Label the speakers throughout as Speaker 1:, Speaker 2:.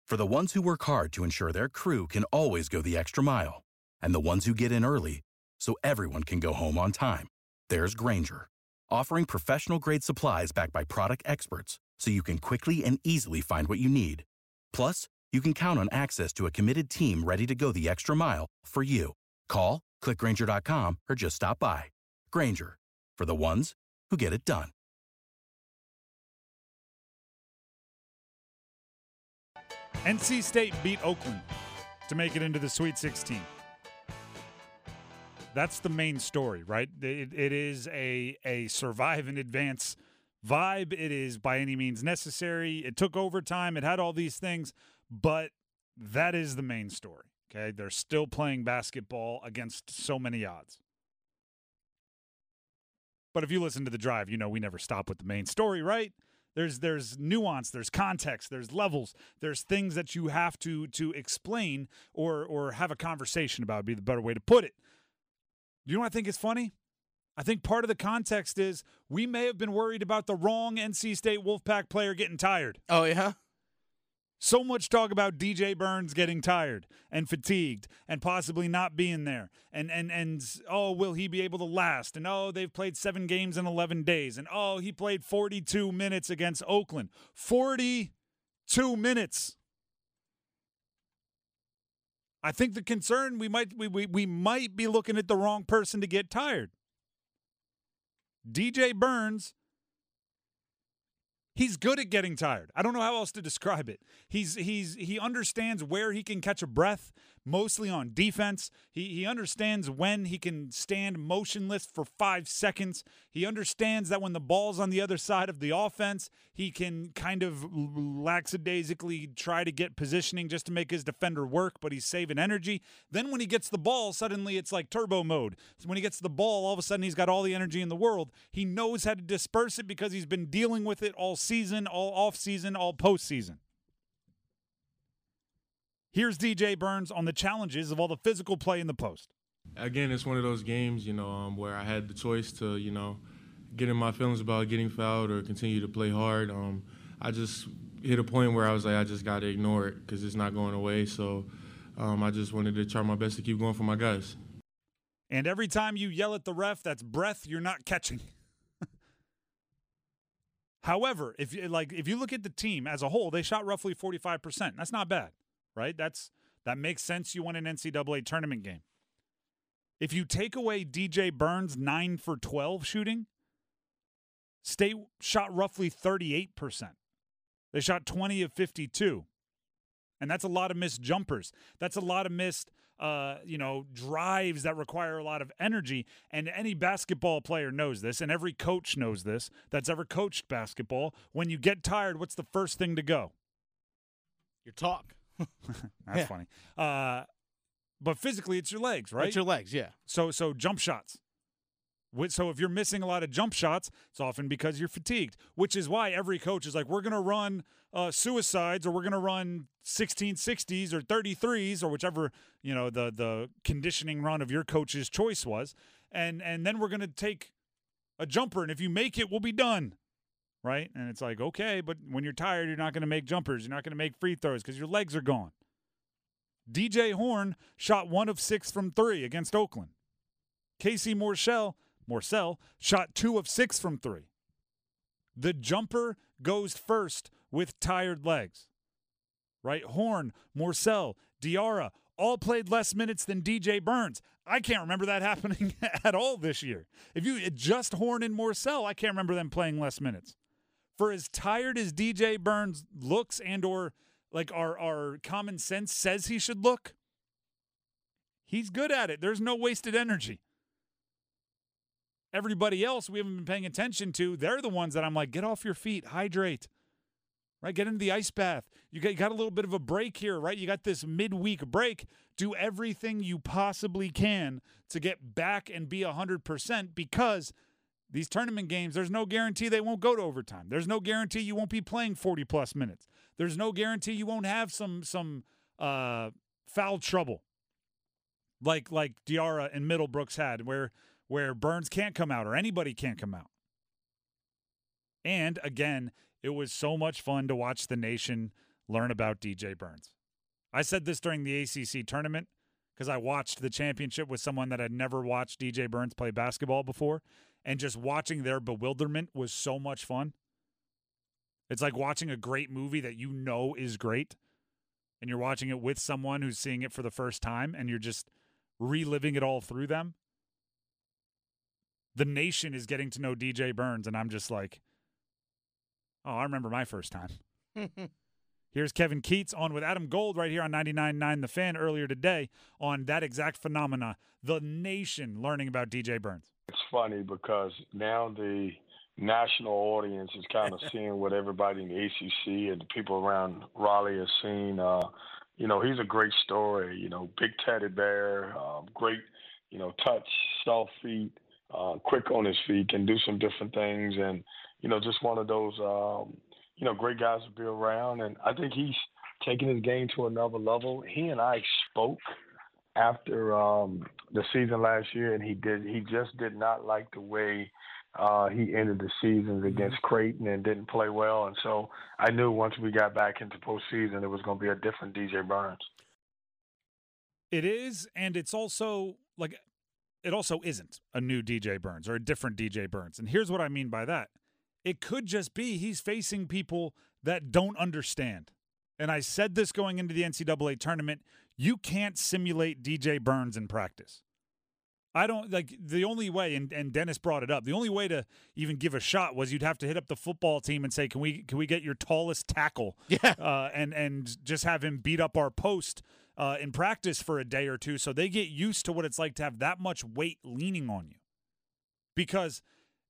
Speaker 1: For the ones who work hard to ensure their crew can always go the extra mile, and the ones who get in early so everyone can go home on time, there's Grainger, offering professional-grade supplies backed by product experts so you can quickly and easily find what you need. Plus, you can count on access to a committed team ready to go the extra mile for you. Call, click Grainger.com, or just stop by. Grainger, for the ones who get it done.
Speaker 2: NC State beat Oakland to make it into the Sweet 16. That's the main story, right? It is a survive and advance vibe. It is by any means necessary. It took overtime. It had all these things, but that is the main story, okay? They're still playing basketball against so many odds. But if you listen to The Drive, you know we never stop with the main story, right? There's nuance, there's context, there's levels, there's things that you have to explain or have a conversation about, would be the better way to put it. You know what I think is funny? I think part of the context is we may have been worried about the wrong NC State Wolfpack player getting tired.
Speaker 3: Oh, yeah?
Speaker 2: So much talk about DJ Burns getting tired and fatigued and possibly not being there. And oh, will he be able to last? And oh, they've played 7 games in 11 days. And oh, he played 42 minutes against Oakland. 42 minutes. I think the concern, we might be looking at the wrong person to get tired. DJ Burns, he's good at getting tired. I don't know how else to describe it. He understands where he can catch a breath, mostly on defense. He understands when he can stand motionless for 5 seconds. He understands that when the ball's on the other side of the offense, he can kind of lackadaisically try to get positioning just to make his defender work, but he's saving energy. Then when he gets the ball, suddenly it's like turbo mode. So when he gets the ball, all of a sudden he's got all the energy in the world. He knows how to disperse it because he's been dealing with it all season, all off-season, all postseason. Here's DJ Burns on the challenges of all the physical play in the post.
Speaker 4: Again, it's one of those games, where I had the choice to, get in my feelings about getting fouled or continue to play hard. I just hit a point where I was like, I just got to ignore it because it's not going away. So I just wanted to try my best to keep going for my guys.
Speaker 2: And every time you yell at the ref, that's breath you're not catching. However, if you look at the team as a whole, they shot roughly 45%. That's not bad, right? That makes sense. You won an NCAA tournament game. If you take away DJ Burns' 9 for 12 shooting, State shot roughly 38%. They shot 20 of 52. And that's a lot of missed jumpers. That's a lot of missed drives that require a lot of energy. And any basketball player knows this, and every coach knows this that's ever coached basketball. When you get tired, what's the first thing to go?
Speaker 3: Your talk.
Speaker 2: That's funny. But physically, it's your legs, right?
Speaker 3: It's your legs, yeah.
Speaker 2: So jump shots. So if you're missing a lot of jump shots, it's often because you're fatigued, which is why every coach is like, we're going to run suicides, or we're going to run 1660s or 33s, or whichever, the conditioning run of your coach's choice was. And then we're going to take a jumper, and if you make it, we'll be done. Right? And it's like, okay, but when you're tired, you're not going to make jumpers. You're not going to make free throws because your legs are gone. DJ Horn shot 1 of 6 from 3 against Oakland. Casey Morsell shot 2 of 6 from 3. The jumper goes first with tired legs. Right? Horn, Morsell, Diarra all played less minutes than DJ Burns. I can't remember that happening at all this year. If you just Horn and Morsell, I can't remember them playing less minutes. For as tired as DJ Burns looks and or like our common sense says he should look, he's good at it. There's no wasted energy. Everybody else we haven't been paying attention to, they're the ones that I'm like, get off your feet, hydrate, right? Get into the ice bath. You got a little bit of a break here, right? You got this midweek break. Do everything you possibly can to get back and be 100% because these tournament games, there's no guarantee they won't go to overtime. There's no guarantee you won't be playing 40-plus minutes. There's no guarantee you won't have some foul trouble like Diarra and Middlebrooks had where Burns can't come out or anybody can't come out. And, again, it was so much fun to watch the nation learn about DJ Burns. I said this during the ACC tournament because I watched the championship with someone that had never watched DJ Burns play basketball before, and just watching their bewilderment was so much fun. It's like watching a great movie that you know is great, and you're watching it with someone who's seeing it for the first time, and you're just reliving it all through them. The nation is getting to know DJ Burns, and I'm just like, oh, I remember my first time. Here's Kevin Keats on with Adam Gold right here on 99.9 The Fan earlier today on that exact phenomena, the nation learning about DJ Burns.
Speaker 5: It's funny because now the national audience is kind of seeing what everybody in the ACC and the people around Raleigh have seen. He's a great story, big teddy bear, great, touch, soft feet, quick on his feet, can do some different things. And, just one of those, great guys to be around. And I think he's taking his game to another level. He and I spoke after the season last year, and he just did not like the way he ended the season against Creighton and didn't play well. And so I knew once we got back into postseason, it was going to be a different DJ Burns.
Speaker 2: It is, and it's also it also isn't a new DJ Burns or a different DJ Burns. And here's what I mean by that. It could just be he's facing people that don't understand. And I said this going into the NCAA tournament, you can't simulate DJ Burns in practice. The only way, and Dennis brought it up, the only way to even give a shot was you'd have to hit up the football team and say, can we get your tallest tackle?
Speaker 3: Yeah.
Speaker 2: And just have him beat up our post in practice for a day or two so they get used to what it's like to have that much weight leaning on you. Because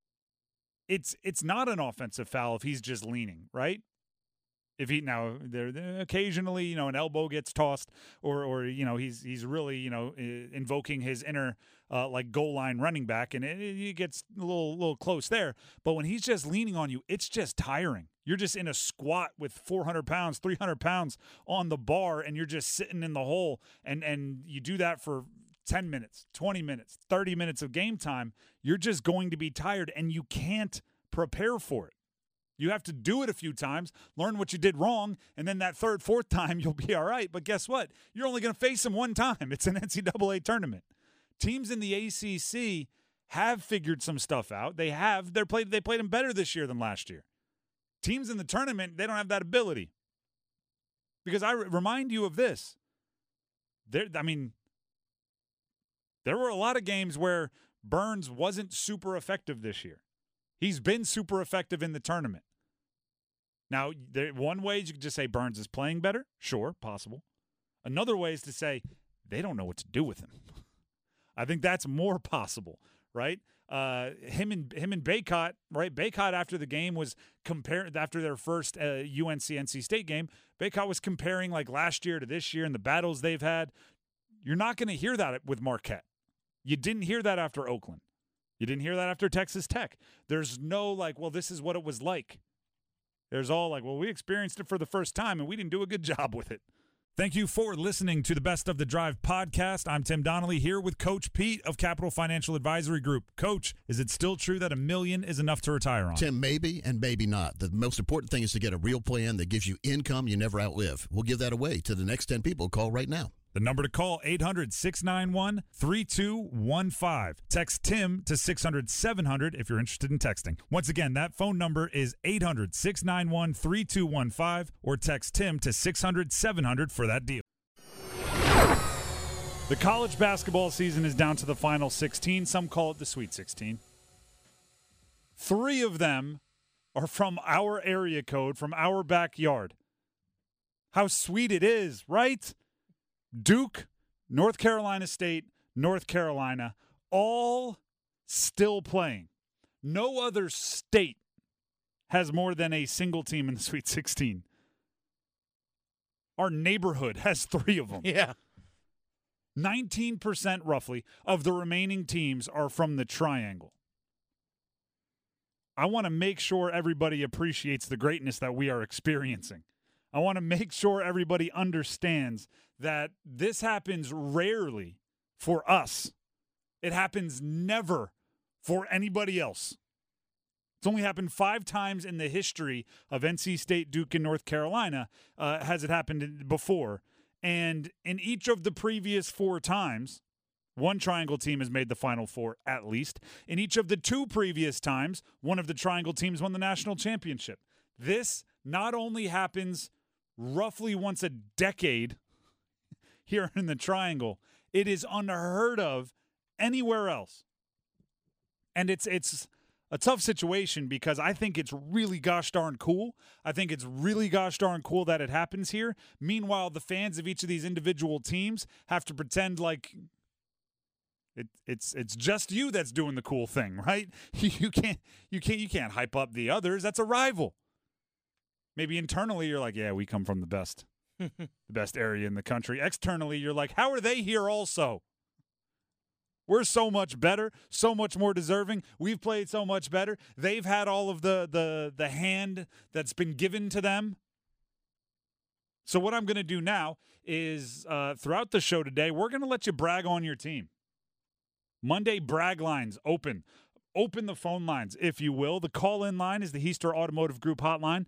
Speaker 2: it's not an offensive foul if he's just leaning, right? If he there occasionally, an elbow gets tossed or he's really, invoking his inner goal line running back and it gets a little close there. But when he's just leaning on you, it's just tiring. You're just in a squat with 400 pounds, 300 pounds on the bar, and you're just sitting in the hole. And you do that for 10 minutes, 20 minutes, 30 minutes of game time. You're just going to be tired, and you can't prepare for it. You have to do it a few times, learn what you did wrong, and then that third, fourth time, you'll be all right. But guess what? You're only going to face him one time. It's an NCAA tournament. Teams in the ACC have figured some stuff out. They played him better this year than last year. Teams in the tournament, they don't have that ability. Because I remind you of this. There were a lot of games where Burns wasn't super effective this year. He's been super effective in the tournament. Now, one way is you could just say Burns is playing better. Sure, possible. Another way is to say they don't know what to do with him. I think that's more possible, right? Him and Bacot, right? Bacot after the game was after their first UNC-NC State game, Bacot was comparing last year to this year and the battles they've had. You're not going to hear that with Marquette. You didn't hear that after Oakland. You didn't hear that after Texas Tech. There's no this is what it was like. There's all we experienced it for the first time and we didn't do a good job with it. Thank you for listening to the Best of the Drive podcast. I'm Tim Donnelly here with Coach Pete of Capital Financial Advisory Group. Coach, is it still true that $1 million is enough to retire on?
Speaker 6: Tim, maybe and maybe not. The most important thing is to get a real plan that gives you income you never outlive. We'll give that away to the next 10 people. Call right now.
Speaker 2: The number to call, 800-691-3215. Text Tim to 600-700 if you're interested in texting. Once again, that phone number is 800-691-3215 or text Tim to 600-700 for that deal. The college basketball season is down to the final 16. Some call it the Sweet 16. 3 of them are from our area code, from our backyard. How sweet it is, right? Duke, North Carolina State, North Carolina, all still playing. No other state has more than a single team in the Sweet 16. Our neighborhood has 3 of them.
Speaker 3: Yeah.
Speaker 2: 19% roughly of the remaining teams are from the Triangle. I want to make sure everybody appreciates the greatness that we are experiencing. I want to make sure everybody understands that this happens rarely for us. It happens never for anybody else. It's only happened 5 times in the history of NC State, Duke, and North Carolina has it happened before. And in each of the previous 4 times, one Triangle team has made the Final Four at least. In each of the 2 previous times, one of the Triangle teams won the national championship. This not only happens roughly once a decade here in the Triangle, it is unheard of anywhere else. And it's a tough situation because I think it's really gosh darn cool. I think it's really gosh darn cool that it happens here. Meanwhile, the fans of each of these individual teams have to pretend like it's just you that's doing the cool thing, right? You can't hype up the others. That's a rival. Maybe internally you're like, yeah, we come from the best area in the country. Externally, you're like, how are they here also? We're so much better, so much more deserving. We've played so much better. They've had all of the hand that's been given to them. So what I'm going to do now is throughout the show today, we're going to let you brag on your team. Monday brag lines open. Open the phone lines, if you will. The call-in line is the Heister Automotive Group hotline,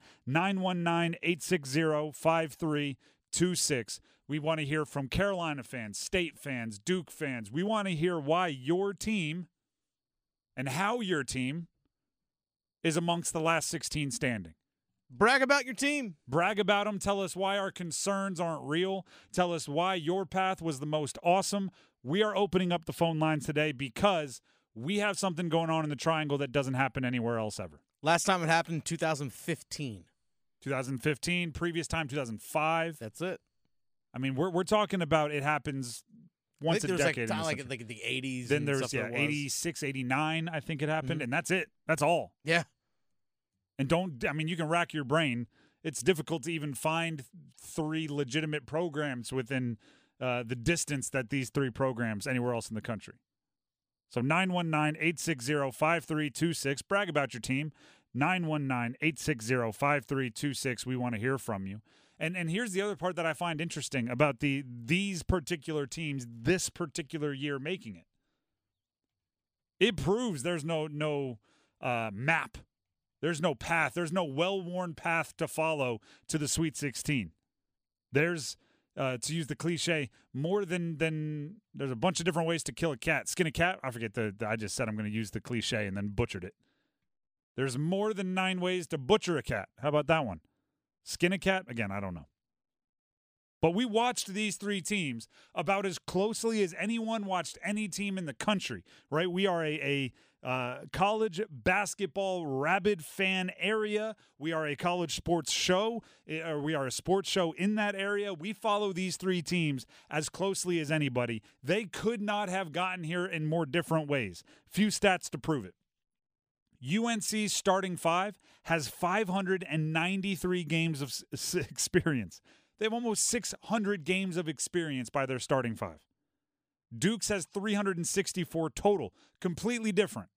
Speaker 2: 919-860-5326. We want to hear from Carolina fans, State fans, Duke fans. We want to hear why your team and how your team is amongst the last 16 standing.
Speaker 3: Brag about your team.
Speaker 2: Brag about them. Tell us why our concerns aren't real. Tell us why your path was the most awesome. We are opening up the phone lines today because we have something going on in the Triangle that doesn't happen anywhere else ever.
Speaker 3: Last time it happened in 2015.
Speaker 2: 2015, previous time 2005.
Speaker 3: That's it.
Speaker 2: I mean, we're talking about it happens once a decade.
Speaker 3: Like the 80s.
Speaker 2: Then there's 86, 89, I think it happened, and that's it. That's all.
Speaker 3: Yeah.
Speaker 2: And you can rack your brain. It's difficult to even find 3 legitimate programs within the distance that these 3 programs anywhere else in the country. So 919-860-5326. Brag about your team. 919-860-5326. We want to hear from you. And here's the other part that I find interesting about these particular teams this particular year making it. It proves there's no map. There's no path. There's no well-worn path to follow to the Sweet 16. There's, to use the cliche, more than there's a bunch of different ways to kill a cat. Skin a cat? I forget I just said I'm going to use the cliche and then butchered it. There's more than 9 ways to butcher a cat. How about that one? Skin a cat? Again, I don't know. But we watched these 3 teams about as closely as anyone watched any team in the country, right? We are a college basketball rabid fan area. We are a college sports show, or we are a sports show in that area. We follow these 3 teams as closely as anybody. They could not have gotten here in more different ways. Few stats to prove it. UNC's starting 5 has 593 games of experience. They have almost 600 games of experience by their starting 5. Duke's has 364 total, completely different.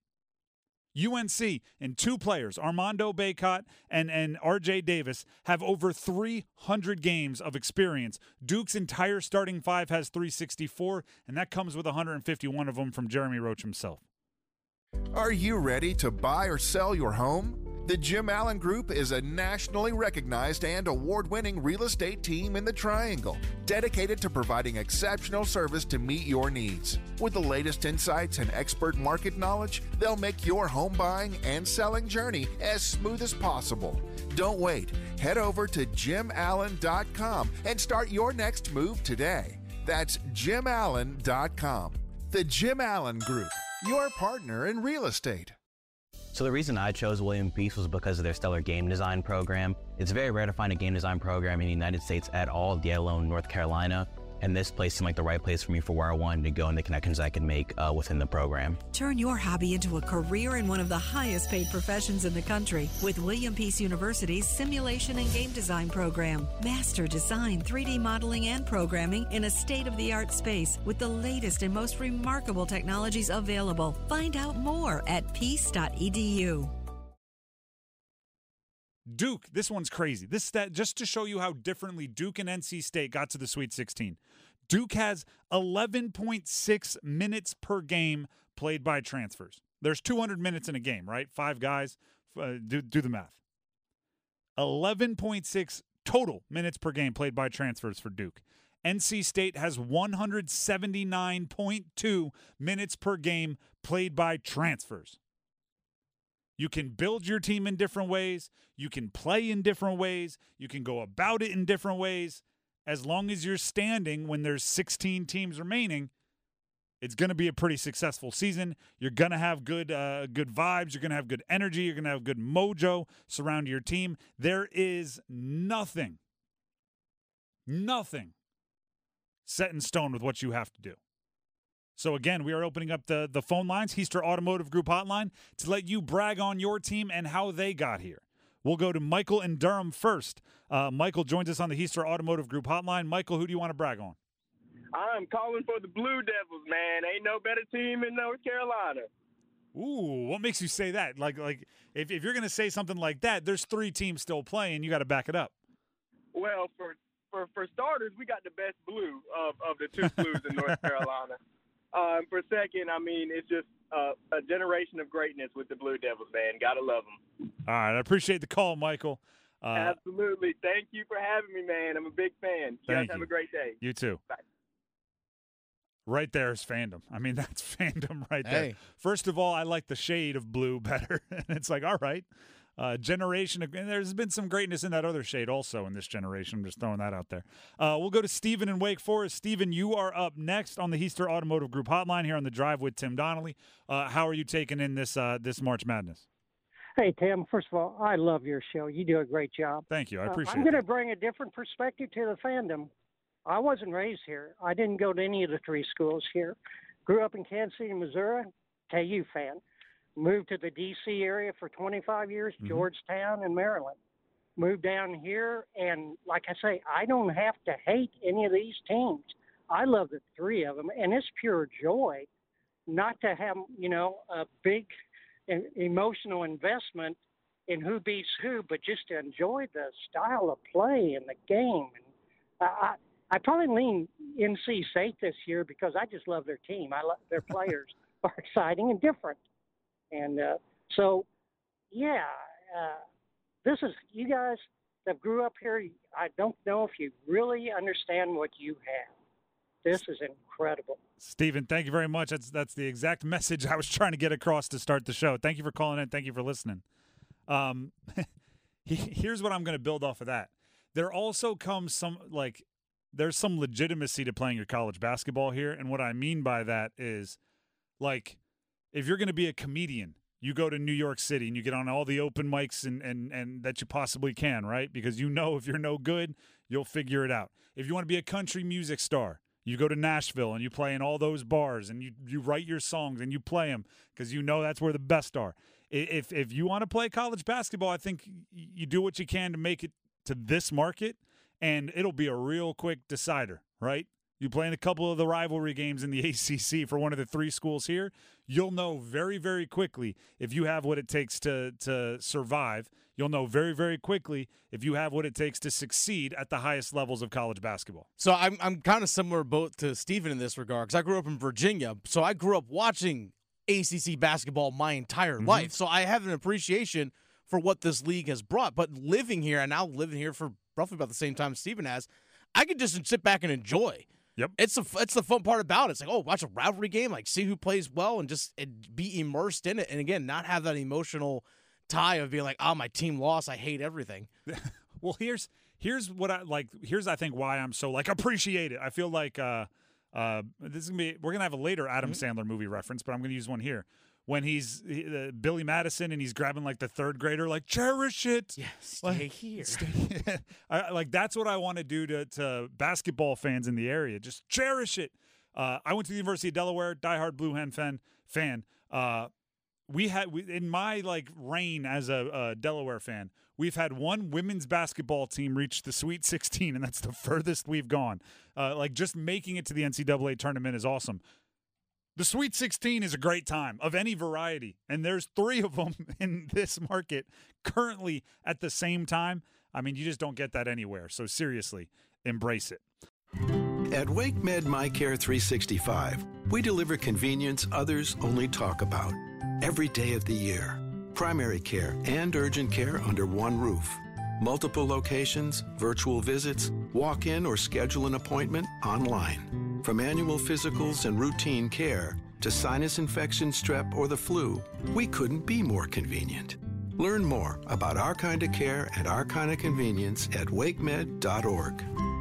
Speaker 2: UNC and 2 players, Armando Bacot and RJ Davis, have over 300 games of experience. Duke's entire starting 5 has 364, and that comes with 151 of them from Jeremy Roach himself.
Speaker 7: Are you ready to buy or sell your home? The Jim Allen Group is a nationally recognized and award-winning real estate team in the Triangle, dedicated to providing exceptional service to meet your needs. With the latest insights and expert market knowledge, they'll make your home buying and selling journey as smooth as possible. Don't wait. Head over to JimAllen.com and start your next move today. That's JimAllen.com. The Jim Allen Group, your partner in real estate.
Speaker 8: So the reason I chose William Peace was because of their stellar game design program. It's very rare to find a game design program in the United States at all, let alone North Carolina. And this place seemed like the right place for me for where I wanted to go and the connections I could make within the program.
Speaker 9: Turn your hobby into a career in one of the highest paid professions in the country with William Peace University's Simulation and Game Design program. Master design, 3D modeling, and programming in a state-of-the-art space with the latest and most remarkable technologies available. Find out more at peace.edu.
Speaker 2: Duke, this one's crazy. This stat, just to show you how differently Duke and NC State got to the Sweet 16. Duke has 11.6 minutes per game played by transfers. There's 200 minutes in a game, right? 5 guys, Do the math. 11.6 total minutes per game played by transfers for Duke. NC State has 179.2 minutes per game played by transfers. You can build your team in different ways. You can play in different ways. You can go about it in different ways. As long as you're standing when there's 16 teams remaining, it's going to be a pretty successful season. You're going to have good vibes. You're going to have good energy. You're going to have good mojo surround your team. There is nothing set in stone with what you have to do. So, again, we are opening up the phone lines, Heister Automotive Group hotline, to let you brag on your team and how they got here. We'll go to Michael in Durham first. Michael joins us on the Heister Automotive Group hotline. Michael, who do you want to brag on?
Speaker 10: I'm calling for the Blue Devils, man. Ain't no better team in North Carolina.
Speaker 2: Ooh, what makes you say that? Like if you're going to say something like that, there's 3 teams still playing. You got to back it up.
Speaker 10: Well, for starters, we got the best blue of the 2 blues in North Carolina. For second, I mean, it's just a generation of greatness with the Blue Devils, man. Got to love them.
Speaker 2: All right, I appreciate the call, Michael.
Speaker 10: Absolutely. Thank you for having me, man. I'm a big fan. You guys have a great day.
Speaker 2: You too.
Speaker 10: Bye.
Speaker 2: Right there is fandom. I mean, that's fandom right there.
Speaker 3: Hey.
Speaker 2: First of all, I like the shade of blue better. And it's like, all right, generation. And there's been some greatness in that other shade also in this generation. I'm just throwing that out there. We'll go to Stephen in Wake Forest. Stephen, you are up next on the Heister Automotive Group hotline here on The Drive with Tim Donnelly. How are you taking in this March Madness?
Speaker 11: Hey, Tim, first of all, I love your show. You do a great job.
Speaker 2: Thank you. I appreciate it.
Speaker 11: I'm going to bring a different perspective to the fandom. I wasn't raised here. I didn't go to any of the 3 schools here. Grew up in Kansas City, Missouri, KU fan. Moved to the D.C. area for 25 years, Georgetown and Maryland. Moved down here, and like I say, I don't have to hate any of these teams. I love the 3 of them, and it's pure joy not to have, a big emotional investment in who beats who, but just to enjoy the style of play and the game. And I probably lean NC State this year because I just love their team. I love their players are exciting and different. And this is, you guys that grew up here, I don't know if you really understand what you have. This is incredible.
Speaker 2: Stephen, thank you very much. That's the exact message I was trying to get across to start the show. Thank you for calling in. Thank you for listening. Here's what I'm going to build off of that. There also comes there's some legitimacy to playing your college basketball here. And what I mean by that is, if you're going to be a comedian, you go to New York City and you get on all the open mics and that you possibly can, right? Because if you're no good, you'll figure it out. If you want to be a country music star, you go to Nashville and you play in all those bars and you write your songs and you play them because that's where the best are. If you want to play college basketball, I think you do what you can to make it to this market, and it'll be a real quick decider, right? You play in a couple of the rivalry games in the ACC for one of the 3 schools here, you'll know very, very quickly if you have what it takes to survive. You'll know very, very quickly if you have what it takes to succeed at the highest levels of college basketball.
Speaker 3: So I'm kind of similar both to Stephen in this regard because I grew up in Virginia. So I grew up watching ACC basketball my entire life. So I have an appreciation for what this league has brought. But living here, and now living here for roughly about the same time Stephen has, I could just sit back and enjoy.
Speaker 2: Yep,
Speaker 3: it's the fun part about it. It's like, watch a rivalry game, see who plays well, and just be immersed in it. And again, not have that emotional tie of being like, my team lost, I hate everything.
Speaker 2: Well, here's what I like. Here's I think why I'm so appreciate it. I feel like this is gonna be. We're gonna have a later Adam Sandler movie reference, but I'm gonna use one here. When he's Billy Madison and he's grabbing the 3rd grader, cherish it.
Speaker 3: Yeah, stay here.
Speaker 2: That's what I want to do to basketball fans in the area. Just cherish it. I went to the University of Delaware, diehard Blue Hen fan. In my reign as a Delaware fan, we've had one women's basketball team reach the Sweet 16, and that's the furthest we've gone. Just making it to the NCAA tournament is awesome. The Sweet 16 is a great time of any variety, and there's 3 of them in this market currently at the same time. I mean, you just don't get that anywhere. So seriously, embrace it.
Speaker 12: At WakeMed MyCare 365, we deliver convenience others only talk about every day of the year. Primary care and urgent care under one roof. Multiple locations, virtual visits, walk-in or schedule an appointment online. From annual physicals and routine care to sinus infection, strep, or the flu, we couldn't be more convenient. Learn more about our kind of care and our kind of convenience at wakemed.org.